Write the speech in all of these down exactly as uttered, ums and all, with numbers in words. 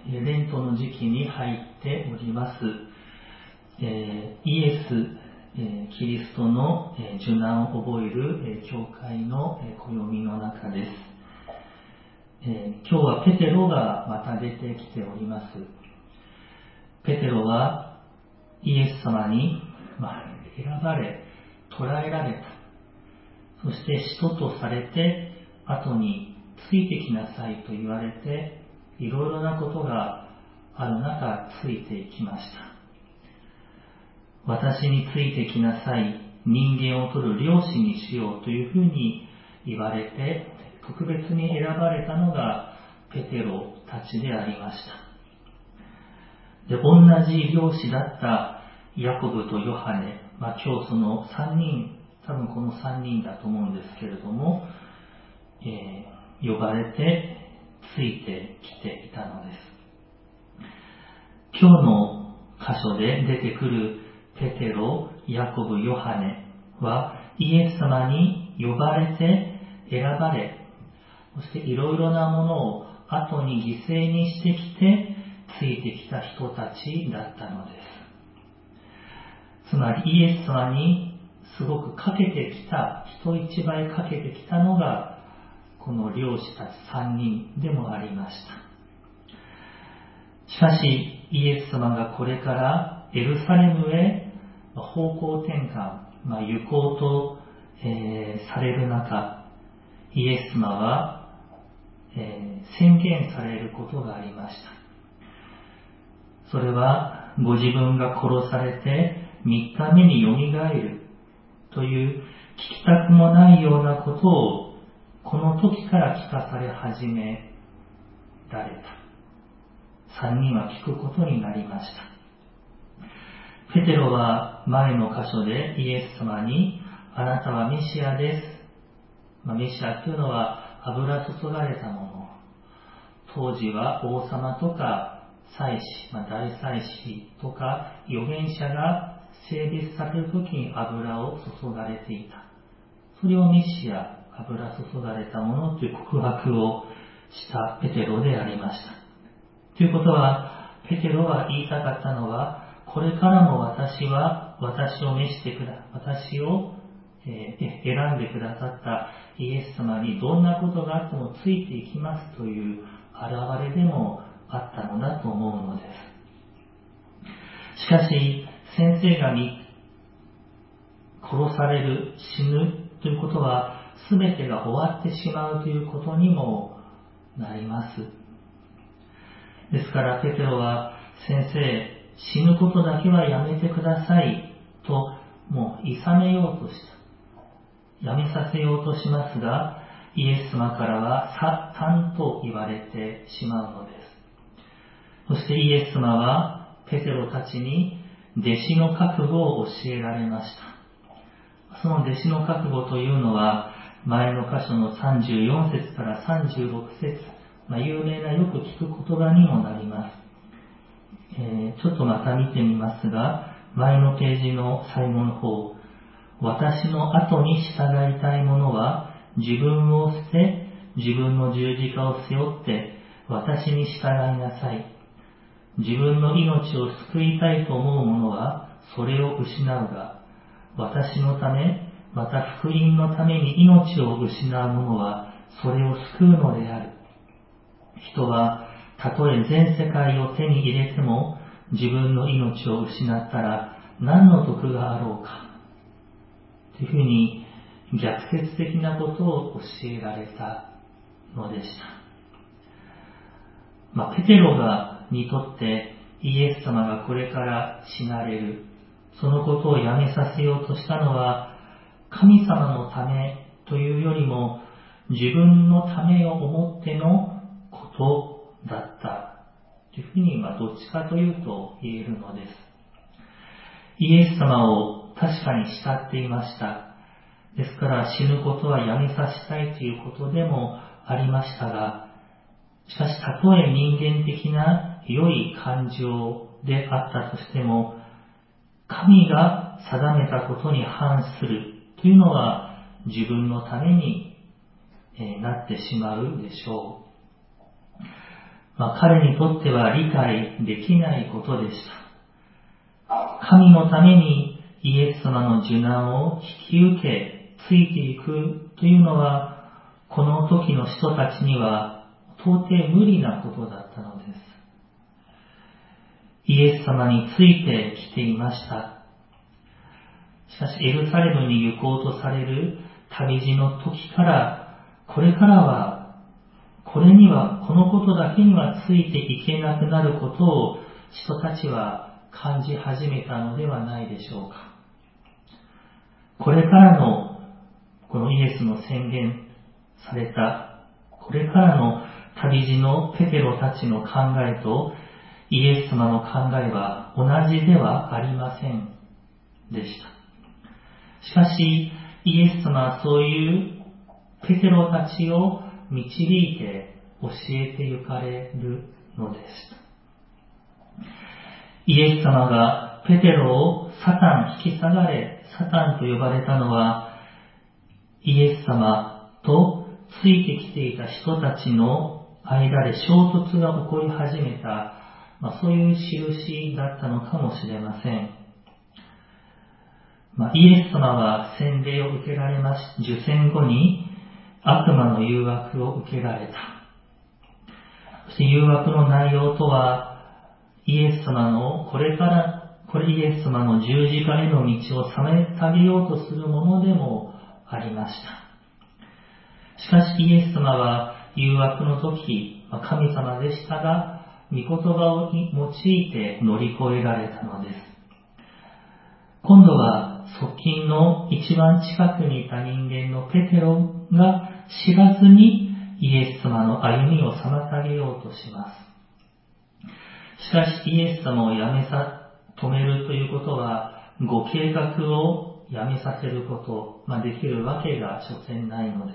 レントの時期に入っております。えー、イエス、えー、キリストの、えー、受難を覚える、えー、教会の、えー、暦の中です。えー、今日はペテロがまた出てきております。ペテロはイエス様に、まあ、選ばれ、捕らえられた。そして使徒とされて、後についてきなさいと言われて、いろいろなことがある中、ついていきました。私についてきなさい、人間を取る漁師にしようというふうに言われて、特別に選ばれたのがペテロたちでありました。で、同じ漁師だったヤコブとヨハネ、まあ、今日そのさんにん、多分このさんにんだと思うんですけれども、えー、呼ばれてついてきていたのです。今日の箇所で出てくるペテロ、ヤコブ、ヨハネはイエス様に呼ばれて選ばれ、そしていろいろなものを後に犠牲にしてきてついてきた人たちだったのです。つまりイエス様にすごくかけてきた、人一倍かけてきたのがこの漁師たちさんにんでもありました。しかしイエス様がこれからエルサレムへ方向転換、まあ、行こうと、えー、される中、イエス様は、えー、宣言されることがありました。それはご自分が殺されてみっかめによみがえるという聞きたくもないようなことをこの時から聞かされ始められた。さんにんは聞くことになりました。ペテロは前の箇所でイエス様に、あなたはメシアです。まあ、メシアというのは油注がれたもの。当時は王様とか祭司、まあ、大祭司とか預言者が聖別されるときに油を注がれていた。それをメシア、油注がれたものという告白をしたペテロでありました。ということは、ペテロが言いたかったのは、これからも私は私を召してくだ、私を、えー、選んでくださったイエス様にどんなことがあってもついていきますという現れでもあったのだと思うのです。しかし、先生が殺される、死ぬということは、すべてが終わってしまうということにもなります。ですから、ペテロは、先生、死ぬことだけはやめてくださいと、もう、諌めようとした。やめさせようとしますが、イエス様からは、サタンと言われてしまうのです。そしてイエス様は、ペテロたちに、弟子の覚悟を教えられました。その弟子の覚悟というのは、前の箇所のさんじゅうよん節からさんじゅうろく節、まあ、有名なよく聞く言葉にもなります。えー、ちょっとまた見てみますが、前のページの最後の方、私の後に従いたい者は自分を捨て、自分の十字架を背負って私に従いなさい。自分の命を救いたいと思う者はそれを失うが、私のため、また福音のために命を失う者はそれを救うのである。人はたとえ全世界を手に入れても自分の命を失ったら何の得があろうかというふうに逆説的なことを教えられたのでした。まあ、ペテロがにとってイエス様がこれから死なれる、そのことをやめさせようとしたのは神様のためというよりも自分のためを思ってのことだったというふうに、まあ、どっちかというと言えるのです。イエス様を確かに慕っていました。ですから死ぬことはやめさせたいということでもありましたが、しかしたとえ人間的な良い感情であったとしても、神が定めたことに反するというのは自分のためになってしまうでしょう。 まあ、彼にとっては理解できないことでした。神のためにイエス様の受難を引き受け、ついていくというのは、この時の人たちには到底無理なことだったのです。イエス様についてきていました。しかしエルサレムに行こうとされる旅路の時から、これからは、これには、このことだけにはついていけなくなることを人たちは感じ始めたのではないでしょうか。これからの、このイエスの宣言された、これからの旅路のペテロたちの考えと、イエス様の考えは同じではありませんでした。しかし、イエス様はそういうペテロたちを導いて教えて行かれるのでした。イエス様がペテロをサタン引き下がれ、サタンと呼ばれたのは、イエス様とついてきていた人たちの間で衝突が起こり始めた、まあ、そういう印だったのかもしれません。まあ、イエス様は洗礼を受けられまし、受洗後に悪魔の誘惑を受けられた。そして誘惑の内容とは、イエス様のこれから、これイエス様の十字架への道を妨げようとするものでもありました。しかしイエス様は誘惑の時、神様でしたが、御言葉を用いて乗り越えられたのです。今度は側近の一番近くにいた人間のペテロが知らずにイエス様の歩みを妨げようとします。しかしイエス様をやめさ、止めるということは、ご計画をやめさせること、まあ、できるわけが所詮ないのです。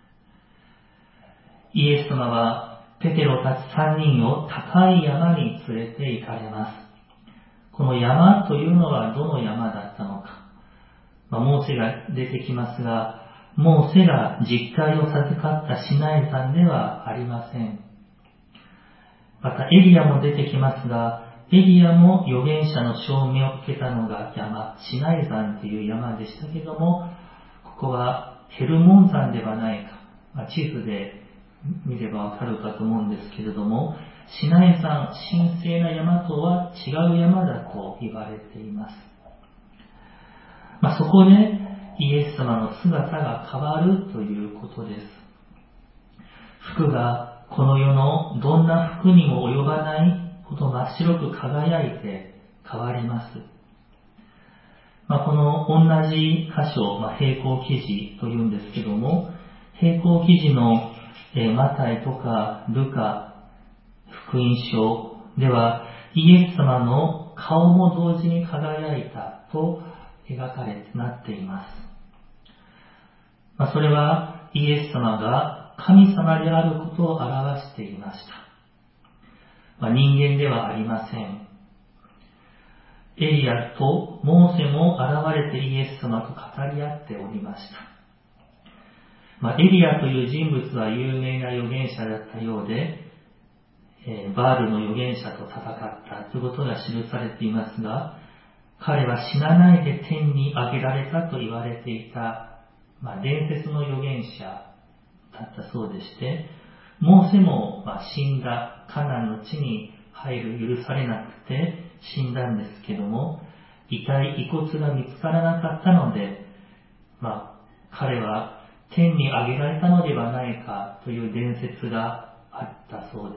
イエス様はペテロたち三人を高い山に連れて行かれます。この山というのはどの山だったのか。まあ、モーセが出てきますが、モーセが実会を授かったシナイ山ではありません。またエリアも出てきますが、エリアも預言者の証明を受けたのが山、シナイ山という山でしたけども、ここはヘルモン山ではないか。まあ、地図で見ればわかるかと思うんですけれども、シナイ山、神聖な山とは違う山だと言われています。まあ、そこでイエス様の姿が変わるということです。服がこの世のどんな服にも及ばないほど真っ白く輝いて変わります。まあ、この同じ箇所、まあ、並行記事というんですけども、並行記事のえー、マタイとかルカ福音書ではイエス様の顔も同時に輝いたと描かれてなっています。まあ、それはイエス様が神様であることを表していました。まあ、人間ではありません。エリアとモーセも現れてイエス様と語り合っておりました。まあ、エリアという人物は有名な預言者だったようで、えー、バールの預言者と戦ったということが記されていますが、彼は死なないで天に上げられたと言われていた、まあ、伝説の預言者だったそうでして、モーセも、まあ、死んだカナンの地に入る許されなくて死んだんですけども、遺体、遺骨が見つからなかったので、まあ、彼は天に上げられたのではないかという伝説があったそうです。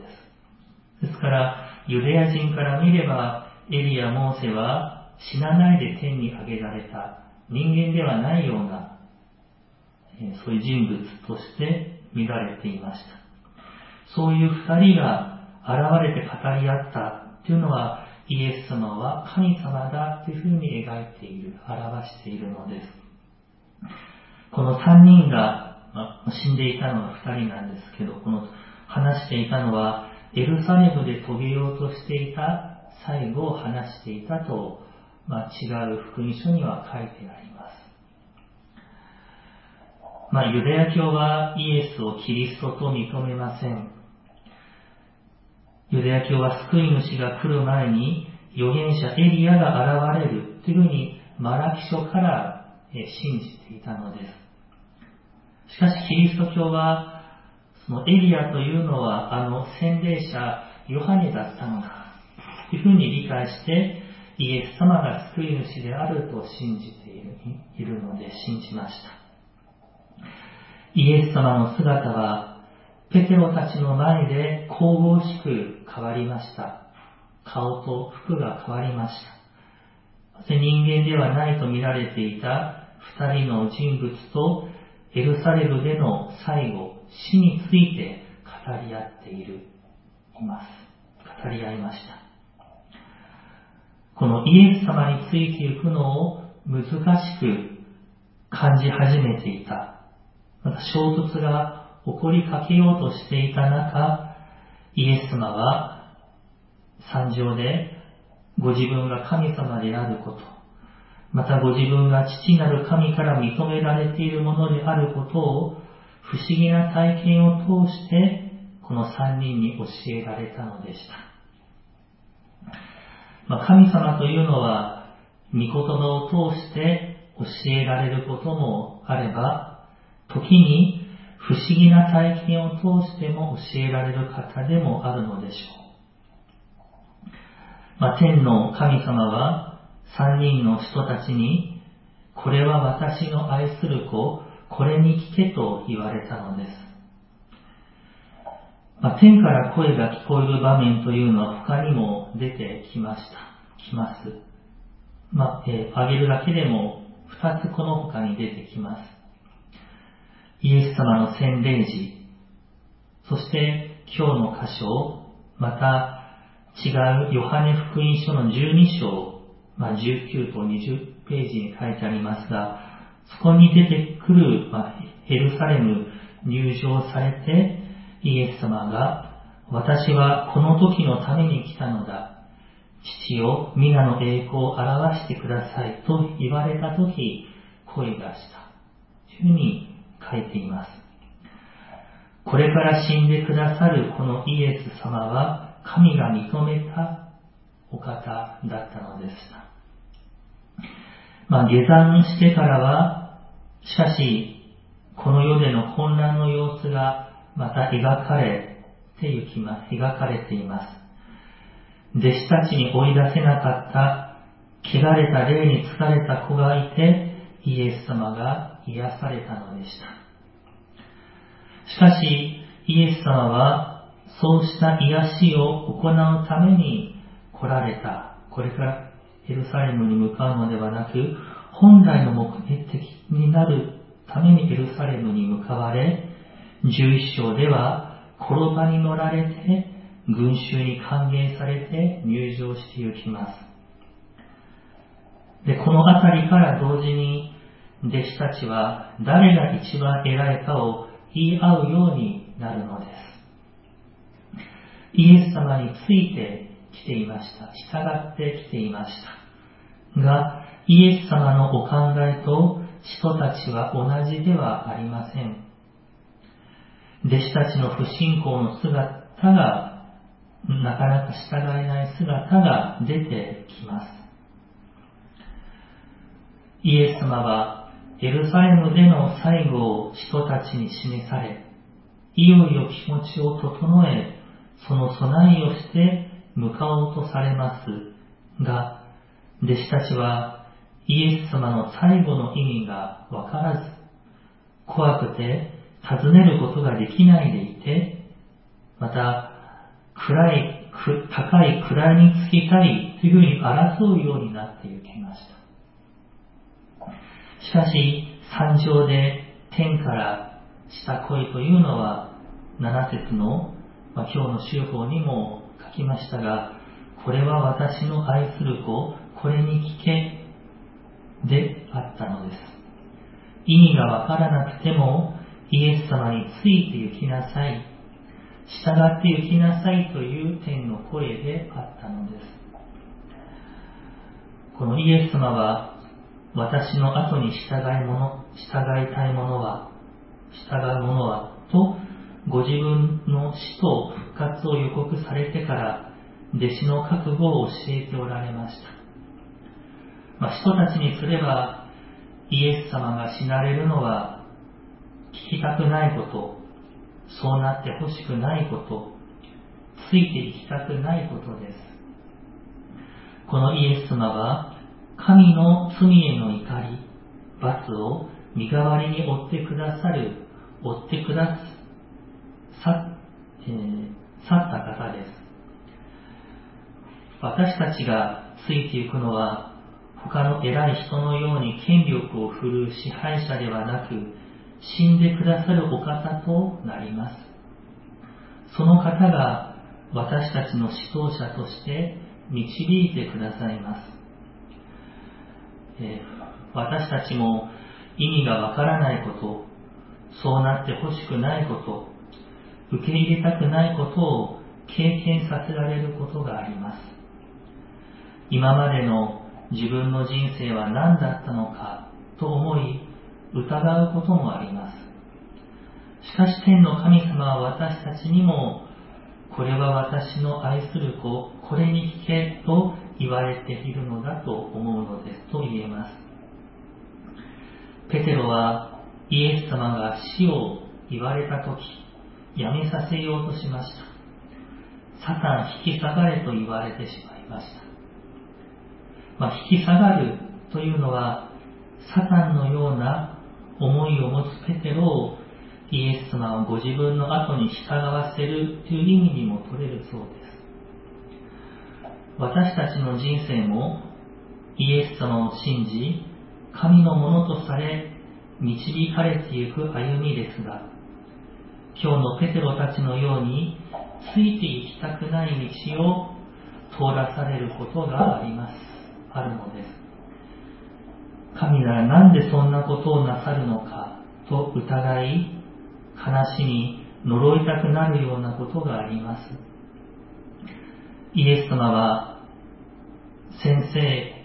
ですから、ユダヤ人から見れば、エリア・モーセは死なないで天に上げられた人間ではないような、そういう人物として見られていました。そういう二人が現れて語り合ったというのは、イエス様は神様だというふうに描いている、表しているのです。この三人が、まあ、死んでいたのが二人なんですけど、この話していたのは、エルサレムで遂げようとしていた最後を話していたと、まあ、違う福音書には書いてあります。まあ、ユダヤ教はイエスをキリストと認めません。 ユダヤ教は救い主が来る前に預言者エリアが現れるというふうにマラキ書から信じていたのです。しかしキリスト教はそのエリアというのはあの洗礼者ヨハネだったのだというふうに理解してイエス様が救い主であると信じている、いるので信じました。イエス様の姿はペテロたちの前で神々しく変わりました。顔と服が変わりました。人間ではないと見られていた二人の人物とエルサレムでの最後、死について語り合っている、います。語り合いました。このイエス様についていくのを難しく感じ始めていた。また衝突が起こりかけようとしていた中、イエス様は山上でご自分が神様であること、またご自分が父なる神から認められているものであることを不思議な体験を通してこの三人に教えられたのでした。まあ、神様というのは御言葉を通して教えられることもあれば、時に不思議な体験を通しても教えられる方でもあるのでしょう。まあ、天の神様は三人の人たちに、これは私の愛する子、これに聞けと言われたのです。まあ、天から声が聞こえる場面というのは他にも出てきました。きます。まあ、えー、挙げるだけでも二つこの他に出てきます。イエス様の洗礼時、そして今日の箇所、また違うヨハネ福音書のじゅうに章、まあ、じゅうきゅうとにじゅうページに書いてありますが、そこに出てくる、まあ、エルサレム入場されて、イエス様が、私はこの時のために来たのだ。父よ、皆の栄光を表してくださいと言われた時、声がした。というふうに書いています。これから死んでくださるこのイエス様は、神が認めたお方だったのでした。まあ、下山してからは、しかし、この世での混乱の様子がまた描かれてゆきます。描かれています。弟子たちに追い出せなかった、汚れた霊に疲れた子がいて、イエス様が癒されたのでした。しかし、イエス様は、そうした癒しを行うために来られた。これからエルサレムに向かうのではなく、本来の目的になるためにエルサレムに向かわれ、じゅういっ章では、転ばに乗られて、群衆に歓迎されて入場してゆきます。で、このあたりから同時に、弟子たちは誰が一番偉いかを言い合うようになるのです。イエス様についてきていました。従ってきていました。が、イエス様のお考えと人たちは同じではありません。弟子たちの不信仰の姿が、なかなか従えない姿が出てきます。イエス様はエルサレムでの最後を人たちに示され、いよいよ気持ちを整え、その備えをして向かおうとされますが、弟子たちはイエス様の最後の意味がわからず、怖くて尋ねることができないでいて、また暗い、高い位につきたいというふうに争うようになっていきました。しかし、山上で天からした声というのは、なな節の、まあ、今日の週報にも書きましたが、これは私の愛する子、これに聞けであったのです。意味がわからなくても、イエス様について行きなさい。従って行きなさいという天の声であったのです。このイエス様は、私の後に従いもの、従いたいものは、従うものは、とご自分の死と復活を予告されてから弟子の覚悟を教えておられました。まあ、人たちにすればイエス様が死なれるのは聞きたくないこと、そうなってほしくないこと、ついていきたくないことです。このイエス様は神の罪への怒り、罰を身代わりに負ってくださる、負ってくださ、えー、去った方です。私たちがついていくのは他の偉い人のように権力を振るう支配者ではなく、死んでくださるお方となります。その方が私たちの指導者として導いてくださいます。えー、私たちも意味がわからないこと、そうなってほしくないこと、受け入れたくないことを経験させられることがあります。今までの自分の人生は何だったのかと思い疑うこともあります。しかし天の神様は私たちにも、これは私の愛する子、これに聞けと言われているのだと思うのですと言えます。ペテロはイエス様が死を言われたとき、やめさせようとしました。サタン引き下がれと言われてしまいました。まあ、引き下がるというのは、サタンのような思いを持つペテロをイエス様をご自分の後に従わせるという意味にも取れるそうです。私たちの人生もイエス様を信じ、神のものとされ、導かれていく歩みですが、今日のペテロたちのようについていきたくない道を通らされることがあります。あるのです。神ならなんでそんなことをなさるのかと疑い、悲しみ、呪いたくなるようなことがあります。イエス様は、先生、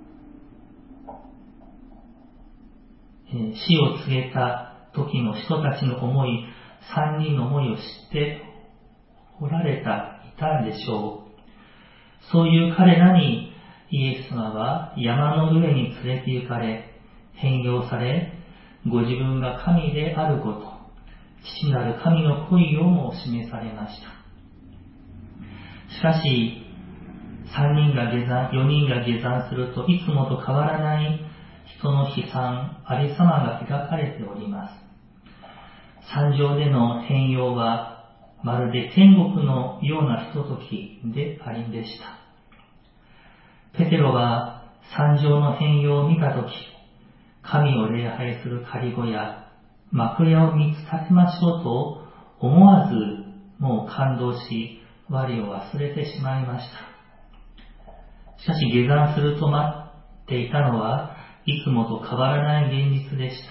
死を告げた時の人たちの思い、三人の思いを知っておられた、いたでしょう。そういう彼らにイエス様は山の上に連れて行かれ、変容され、ご自分が神であること、父なる神の恋をも示されました。しかし、三人が下山、四人が下山するといつもと変わらない人の悲惨、ありさまが描かれております。山上での変容はまるで天国のようなひとときでありんでした。ペテロは山上の変容を見たとき、神を礼拝する仮小屋、幕屋を見つ立てましょうと思わずもう感動し、我を忘れてしまいました。しかし下山すると待っていたのはいつもと変わらない現実でした。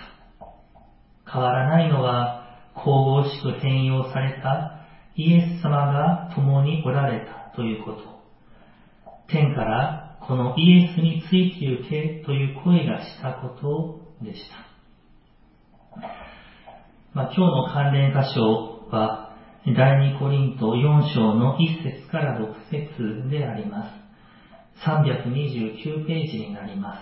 変わらないのは神々しく変容されたイエス様が共におられたということ。天からこのイエスについて行けという声がしたことでした。まあ、今日の関連箇所は第二コリントよん章のいち節からろく節であります。さんびゃくにじゅうきゅうページになります。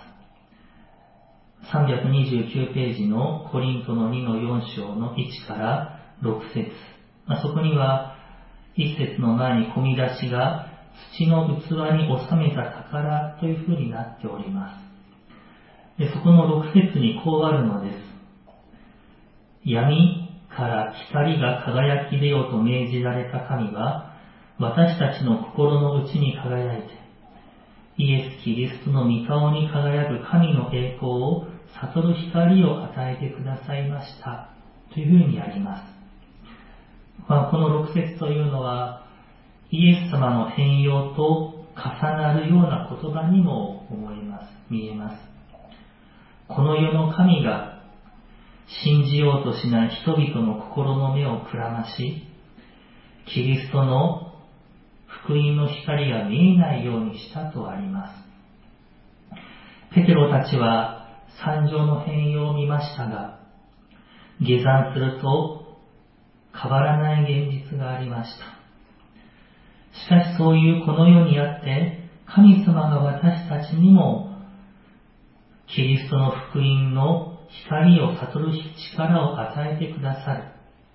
さんびゃくにじゅうきゅうページのコリントのにのよん章のいちからろく節、まあ、そこにはいち節の前に込み出しが土の器に収めた宝というふうになっております。でそこのろく節にこうあるのです。闇から光が輝き出ようと命じられた神は、私たちの心の内に輝いて、イエス・キリストの御顔に輝く神の栄光を悟る光を与えてくださいましたというふうにあります。まあ、このろく節というのはイエス様の変容と重なるような言葉にも思います、見えます。この世の神が信じようとしない人々の心の目をくらまし、キリストの福音の光が見えないようにしたとあります。ペテロたちは山上の変容を見ましたが、下山すると変わらない現実がありました。しかしそういうこの世にあって、神様が私たちにもキリストの福音の光を悟る力を与えてくださる。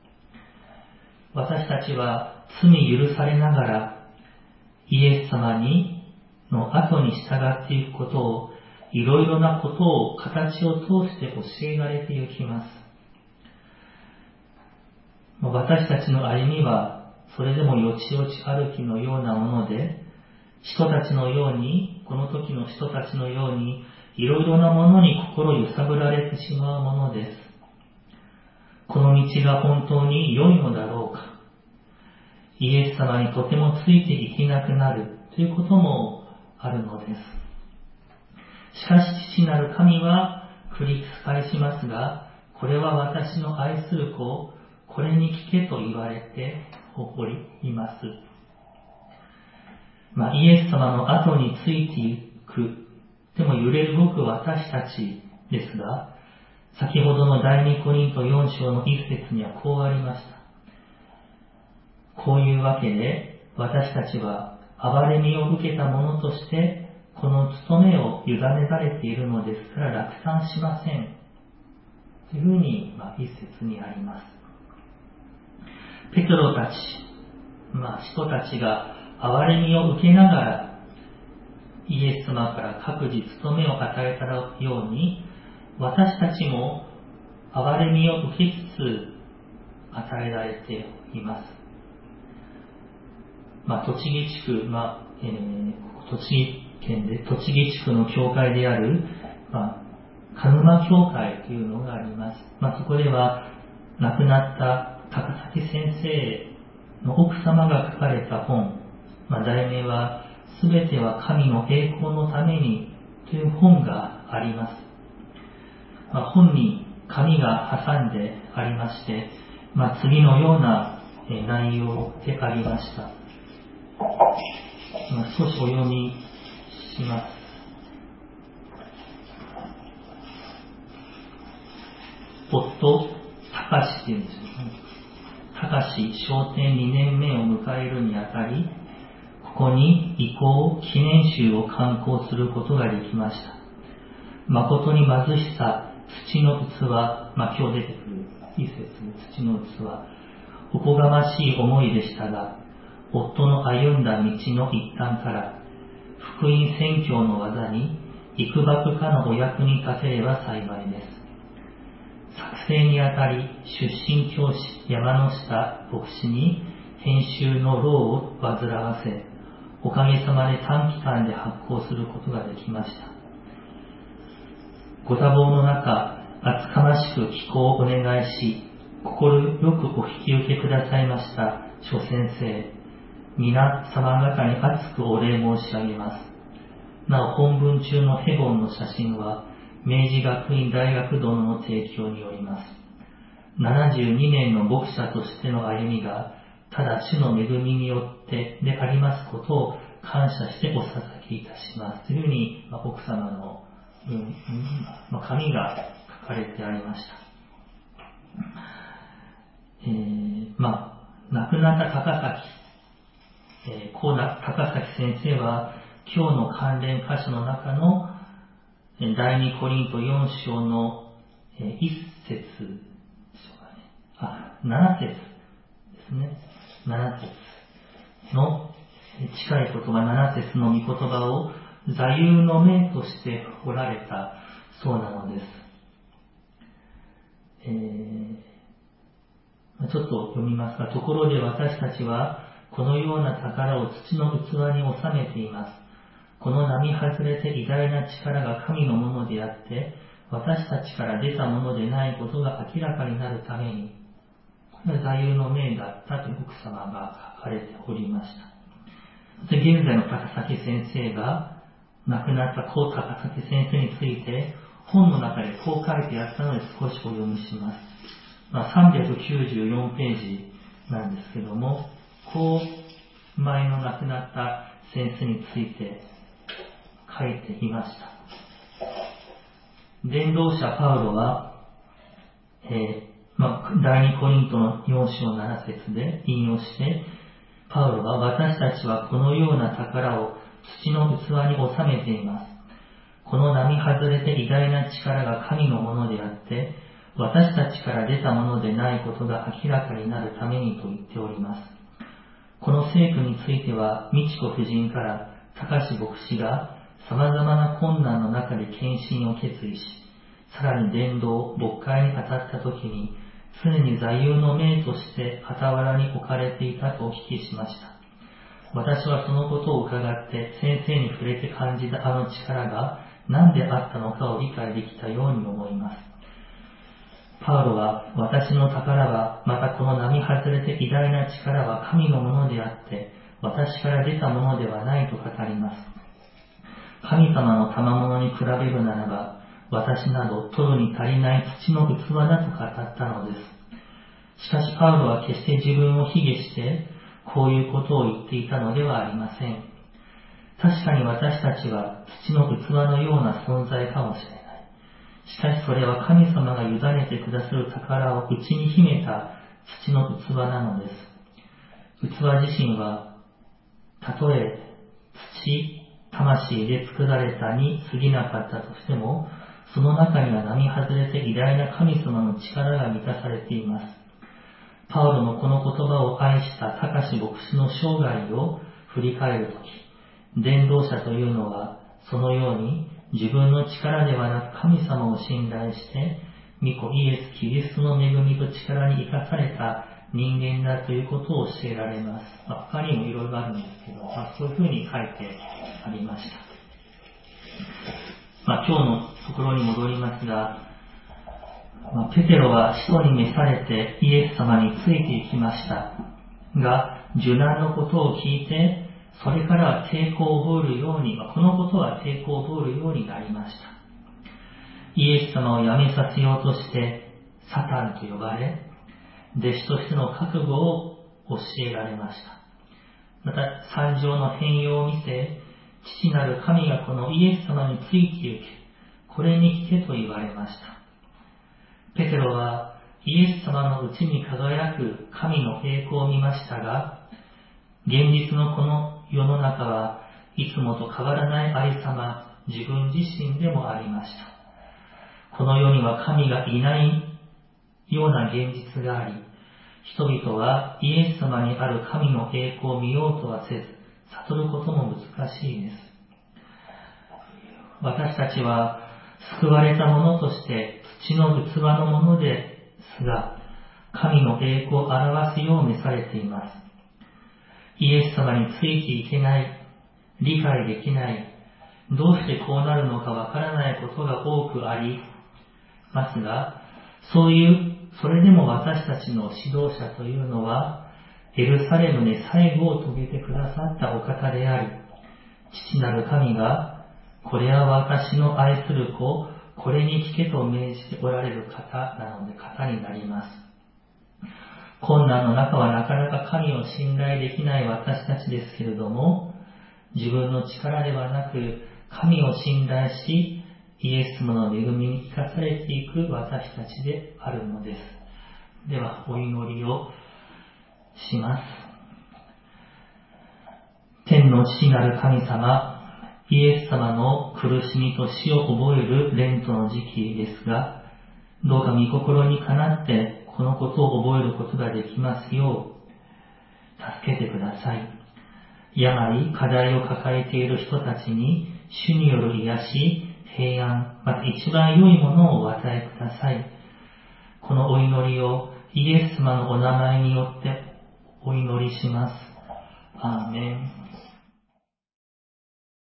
私たちは罪許されながらイエス様にの後に従っていくことを、いろいろなことを形を通して教えられていきます。私たちの歩みはそれでもよちよち歩きのようなもので、人たちのように、この時の人たちのように、いろいろなものに心揺さぶられてしまうものです。この道が本当に良いのだろうか。イエス様にとてもついていけなくなるということもあるのです。しかし父なる神は繰り返しますが、これは私の愛する子、これに聞けと言われております。まあ、イエス様の後についていく、でも揺れ動く私たちですが、先ほどの第二コリントよん章の一節にはこうありました。こういうわけで、私たちは憐れみを受けた者として、この務めを委ねられているのですから落胆しません。というふうに、まあ、一節にあります。ペテロたち、まあ、人たちが憐れみを受けながら、イエス様から各自務めを与えたように、私たちも憐れみを受けつつ与えられています。まあ、栃木地区、まあえー、栃木県で栃木地区の教会である、まあ、鹿沼教会というのがあります。まあ、そこでは亡くなった高崎先生の奥様が書かれた本、まあ、題名はすべては神の栄光のためにという本があります。まあ、本に紙が挟んでありまして、まあ、次のような内容でありました。まあ、少しお読みします。夫、高志っていうんですよね。高志商店にねんめを迎えるにあたり、ここに移行記念集を刊行することができました。誠に貧しさ、土の器、まあ、今日出てくる一節、土の器、おこがましい思いでしたが、夫の歩んだ道の一端から、福音宣教の技に、幾ばくかのお役に立てれば幸いです。作成にあたり、出身教師山の下牧師に編集の労を煩わせ、おかげさまで短期間で発行することができました。ご多忙の中、厚かましく寄稿をお願いし、心よくお引き受けくださいました諸先生、皆様方に厚くお礼申し上げます。なお本文中のヘボンの写真は、明治学院大学殿の提供によります。ななじゅうにねんの牧者としての歩みが、ただ主の恵みによってでありますことを感謝してお捧げいたします。というふうに、まあ、奥様の、うんうんまあ、紙が書かれてありました。えー、まあ、亡くなった高崎、えー、こうな高崎先生は、今日の関連箇所の中の第二コリントよん章の一節でしょうかね。あ、七節ですね。七節の近い言葉、七節の御言葉を座右の銘としておられたそうなのです。えー、ちょっと読みますが、ところで私たちはこのような宝を土の器に収めています。この並外れて偉大な力が神のものであって、私たちから出たものでないことが明らかになるために、これは座右の銘だったという奥様が書かれておりました。で、現在の高崎先生が亡くなった高高崎先生について、本の中でこう書いてあったので少しお読みします。まあ、さんびゃくきゅうじゅうよんページなんですけども、こう前の亡くなった先生について書いていました。伝道者パウロは、えまあ、第二コリントのよん章なな節で引用して、パウロは私たちはこのような宝を土の器に収めています。この並外れて偉大な力が神のものであって、私たちから出たものでないことが明らかになるためにと言っております。この聖句については、美智子夫人から高志牧師が様々な困難の中で献身を決意し、さらに伝道、牧会に当たった時に、常に座右の銘として傍らに置かれていたとお聞きしました。私はそのことを伺って先生に触れて感じたあの力が何であったのかを理解できたように思います。パウロは私の宝は、またこの並外れて偉大な力は神のものであって、私から出たものではないと語ります。神様の賜物に比べるならば、私など取るに足りない土の器だと語ったのです。しかしパウロは決して自分を卑下して、こういうことを言っていたのではありません。確かに私たちは土の器のような存在かもしれない。しかしそれは神様が委ねてくださる宝を内に秘めた土の器なのです。器自身は、たとえ土、魂で作られたに過ぎなかったとしても、その中には並外れて偉大な神様の力が満たされています。パウロのこの言葉を愛した高志牧師の生涯を振り返るとき、伝道者というのはそのように自分の力ではなく神様を信頼して、御子イエス・キリストの恵みと力に生かされた人間だということを教えられます。まあ、他にもいろいろあるんですけど、まあ、そういうふうに書いてありました。まあ、今日のところに戻りますが、まあ、ペテロは使徒に召されてイエス様についていきましたが、受難のことを聞いて、それからは抵抗を覚えるように、まあ、このことは抵抗を覚えるようになりました。イエス様を辞めさせようとしてサタンと呼ばれ、弟子としての覚悟を教えられました。また三条の変容を見せ、父なる神がこのイエス様について行け、これに聞けと言われました。ペテロはイエス様のうちに輝く神の栄光を見ましたが、現実のこの世の中はいつもと変わらないありさま、自分自身でもありました。この世には神がいないような現実があり、人々はイエス様にある神の栄光を見ようとはせず、悟ることも難しいです。私たちは救われたものとして土の器のものですが、神の栄光を表すよう召されています。イエス様についていけない、理解できない、どうしてこうなるのかわからないことが多くありますが、そういう、それでも私たちの指導者というのは、エルサレムで最後を遂げてくださったお方であり、父なる神が、これは私の愛する子、これに聞けと命じておられる方なので、方になります。困難の中はなかなか神を信頼できない私たちですけれども、自分の力ではなく、神を信頼し、イエス様の恵みに生かされていく私たちであるのです。では、お祈りをします。天の父なる神様、イエス様の苦しみと死を覚えるレントの時期ですが、どうか御心にかなってこのことを覚えることができますよう、助けてください。病、課題を抱えている人たちに、主による癒し、平安、また一番良いものをお与えください。このお祈りをイエス様のお名前によってお祈りします。アーメン。